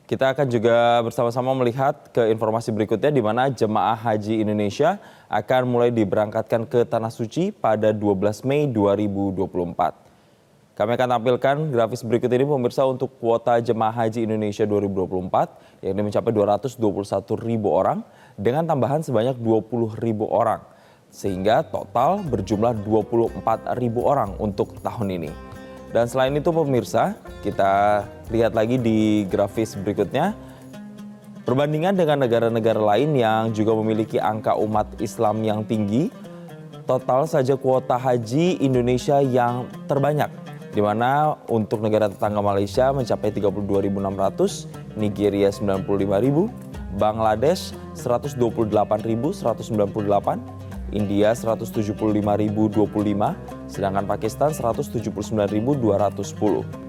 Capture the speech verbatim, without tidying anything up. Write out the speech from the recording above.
Kita akan juga bersama-sama melihat ke informasi berikutnya di mana jemaah haji Indonesia akan mulai diberangkatkan ke Tanah Suci pada dua belas Mei dua ribu dua puluh empat. Kami akan tampilkan grafis berikut ini pemirsa untuk kuota jemaah haji Indonesia dua ribu dua puluh empat yang mencapai dua ratus dua puluh satu ribu orang dengan tambahan sebanyak dua puluh ribu orang. Sehingga total berjumlah dua puluh empat ribu orang untuk tahun ini. Dan selain itu pemirsa, kita lihat lagi di grafis berikutnya. Perbandingan dengan negara-negara lain yang juga memiliki angka umat Islam yang tinggi, total saja kuota haji Indonesia yang terbanyak. Di mana untuk negara tetangga Malaysia mencapai tiga puluh dua ribu enam ratus, Nigeria sembilan puluh lima ribu, Bangladesh seratus dua puluh delapan ribu seratus sembilan puluh delapan, India seratus tujuh puluh lima ribu dua puluh lima, sedangkan Pakistan seratus tujuh puluh sembilan ribu dua ratus sepuluh.